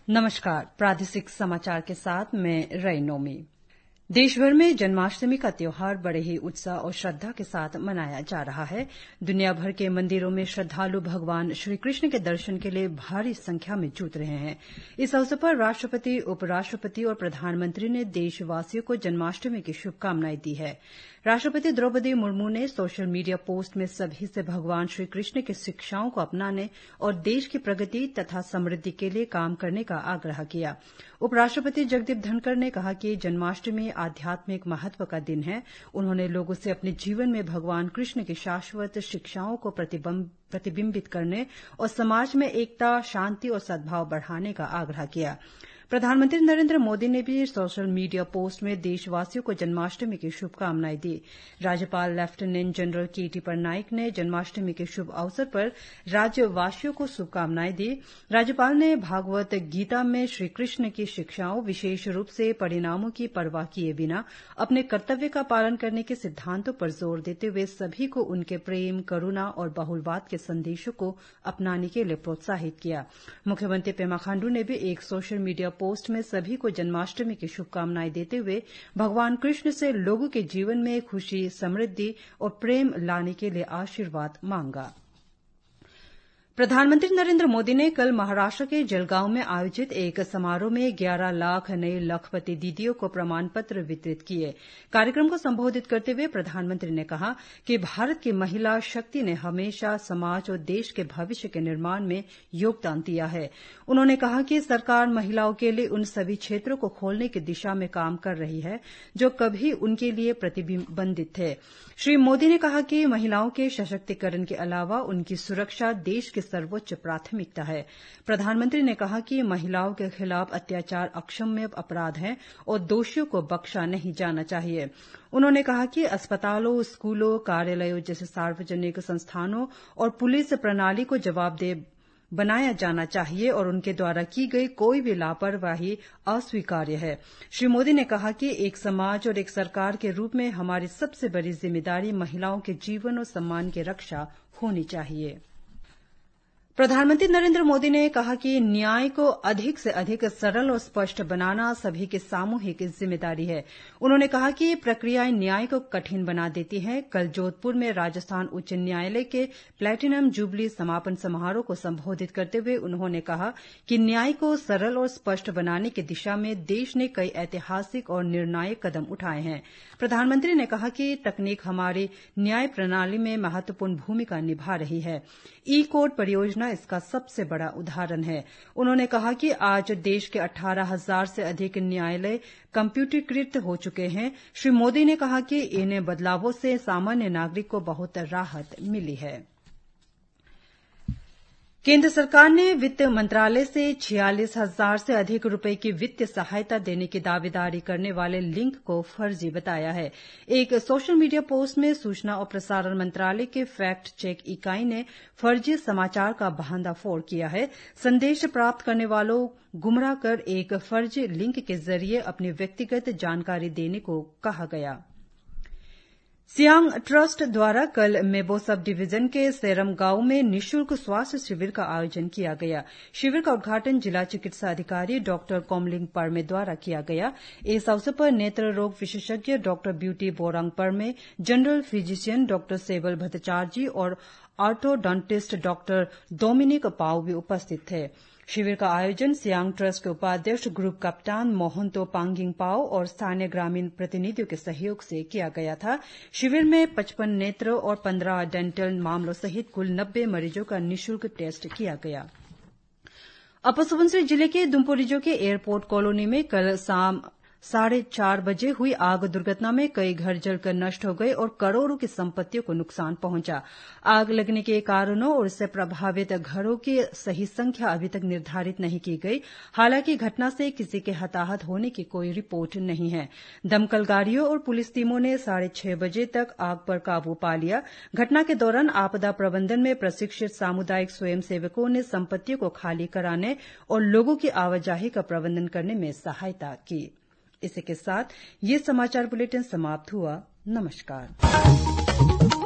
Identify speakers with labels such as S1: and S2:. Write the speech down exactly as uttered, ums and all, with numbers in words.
S1: नमस्कार, प्रादेशिक समाचार के साथ मैं रईनोमी। देशभर में जन्माष्टमी का त्योहार बड़े ही उत्साह और श्रद्धा के साथ मनाया जा रहा है। दुनिया भर के मंदिरों में श्रद्धालु भगवान श्रीकृष्ण के दर्शन के लिए भारी संख्या में जुट रहे हैं। इस अवसर पर राष्ट्रपति, उपराष्ट्रपति और प्रधानमंत्री ने देशवासियों को जन्माष्टमी की शुभकामनाएं दी है। राष्ट्रपति द्रौपदी मुर्मू ने सोशल मीडिया पोस्ट में सभी से भगवान श्रीकृष्ण की शिक्षाओं को अपनाने और देश की प्रगति तथा समृद्धि के लिए काम करने का आग्रह किया। उपराष्ट्रपति जगदीप धनखड़ ने कहा कि जन्माष्टमी आध्यात्मिक महत्व का दिन है। उन्होंने लोगों से अपने जीवन में भगवान कृष्ण की शाश्वत शिक्षाओं को प्रतिबिंबित करने और समाज में एकता, शांति और सद्भाव बढ़ाने का आग्रह किया। प्रधानमंत्री नरेंद्र मोदी ने भी सोशल मीडिया पोस्ट में देशवासियों को जन्माष्टमी की शुभकामनाएं दी। राज्यपाल lieutenant general K T Patnaik ने जन्माष्टमी के शुभ अवसर पर राज्यवासियों को शुभकामनाएं दी। राज्यपाल ने भागवत गीता में श्रीकृष्ण की शिक्षाओं, विशेष रूप से परिणामों की परवाह किए बिना अपने कर्तव्य का पालन करने के सिद्धांतों पर जोर देते हुए सभी को उनके प्रेम, करुणा और बहुलवाद के संदेशों को अपनाने के लिए प्रोत्साहित किया। मुख्यमंत्री पेमा खांडू ने भी एक सोशल मीडिया पोस्ट में सभी को जन्माष्टमी की शुभकामनाएं देते हुए भगवान कृष्ण से लोगों के जीवन में खुशी, समृद्धि और प्रेम लाने के लिए आशीर्वाद मांगा। प्रधानमंत्री नरेंद्र मोदी ने कल महाराष्ट्र के जलगांव में आयोजित एक समारोह में ग्यारह लाख नई लखपति दीदियों को प्रमाण पत्र वितरित किए। कार्यक्रम को संबोधित करते हुए प्रधानमंत्री ने कहा कि भारत की महिला शक्ति ने हमेशा समाज और देश के भविष्य के निर्माण में योगदान दिया है। उन्होंने कहा कि सरकार महिलाओं के लिए उन सभी क्षेत्रों को खोलने की दिशा में काम कर रही है जो कभी उनके लिए प्रतिबंधित थे। श्री मोदी ने कहा कि महिलाओं के सशक्तिकरण के अलावा उनकी सुरक्षा देश की सर्वोच्च प्राथमिकता है। प्रधानमंत्री ने कहा कि महिलाओं के खिलाफ अत्याचार अक्षम्य अपराध है और दोषियों को बख्शा नहीं जाना चाहिए। उन्होंने कहा कि अस्पतालों, स्कूलों, कार्यालयों जैसे सार्वजनिक संस्थानों और पुलिस प्रणाली को जवाबदेह बनाया जाना चाहिए और उनके द्वारा की गई कोई भी लापरवाही अस्वीकार्य है। श्री मोदी ने कहा कि एक समाज और एक सरकार के रूप में हमारी सबसे बड़ी जिम्मेदारी महिलाओं के जीवन और सम्मान की रक्षा होनी चाहिए। प्रधानमंत्री नरेंद्र मोदी ने कहा कि न्याय को अधिक से अधिक सरल और स्पष्ट बनाना सभी की सामूहिक जिम्मेदारी है। उन्होंने कहा कि प्रक्रियाएं न्याय को कठिन बना देती हैं। कल जोधपुर में राजस्थान उच्च न्यायालय के प्लेटिनम जुबली समापन समारोह को संबोधित करते हुए उन्होंने कहा कि न्याय को सरल और स्पष्ट बनाने की दिशा में देश ने कई ऐतिहासिक और निर्णायक कदम उठाए हैं। प्रधानमंत्री ने कहा कि तकनीक हमारी न्याय प्रणाली में महत्वपूर्ण भूमिका निभा रही है। ई कोर्ट परियोजना इसका सबसे बड़ा उदाहरण है। उन्होंने कहा कि आज देश के अठारह हजार से अधिक न्यायालय कम्प्यूटरीकृत हो चुके हैं। श्री मोदी ने कहा कि इन बदलावों से सामान्य नागरिक को बहुत राहत मिली है। केंद्र सरकार ने वित्त मंत्रालय से छियालीस हजार से अधिक रुपए की वित्तीय सहायता देने की दावेदारी करने वाले लिंक को फर्जी बताया है। एक सोशल मीडिया पोस्ट में सूचना और प्रसारण मंत्रालय के फैक्ट चेक इकाई ने फर्जी समाचार का भंडाफोड़ किया है। संदेश प्राप्त करने वालों गुमराह कर एक फर्जी लिंक के जरिए अपनी व्यक्तिगत जानकारी देने को कहा गया। सियांग ट्रस्ट द्वारा कल मेबो सब डिवीजन के सेरम गांव में निशुल्क स्वास्थ्य शिविर का आयोजन किया गया। शिविर का उद्घाटन जिला चिकित्सा अधिकारी डॉक्टर कोमलिंग परमे द्वारा किया गया। इस अवसर पर नेत्र रोग विशेषज्ञ doctor Beauty Borang Parme, general physician doctor Sebal Bhattacharya और ऑर्थोडोंटिस्ट डॉक्टर डोमिनिक पाउ भी उपस्थित थे। शिविर का आयोजन सियांग ट्रस्ट के उपाध्यक्ष ग्रुप कप्तान मोहन्तो पांगिंग पाओ और स्थानीय ग्रामीण प्रतिनिधियों के सहयोग से किया गया था। शिविर में पचपन नेत्र और पंद्रह डेंटल मामलों सहित कुल नब्बे मरीजों का निशुल्क टेस्ट किया गया। अपर सुबनसिरी जिले के दुम्पोरिजो के एयरपोर्ट कॉलोनी में कल शाम साढ़े चार बजे हुई आग दुर्घटना में कई घर जलकर नष्ट हो गए और करोड़ों की संपत्तियों को नुकसान पहुंचा। आग लगने के कारणों और इससे प्रभावित घरों की सही संख्या अभी तक निर्धारित नहीं की गई। हालांकि घटना से किसी के हताहत होने की कोई रिपोर्ट नहीं है। दमकल गाड़ियों और पुलिस टीमों ने साढ़े छह बजे तक आग पर काबू पा लिया। घटना के दौरान आपदा प्रबंधन में प्रशिक्षित सामुदायिक स्वयंसेवकों ने संपत्तियों को खाली कराने और लोगों की आवाजाही का प्रबंधन करने में सहायता की। इसी के साथ ये समाचार बुलेटिन समाप्त हुआ। नमस्कार।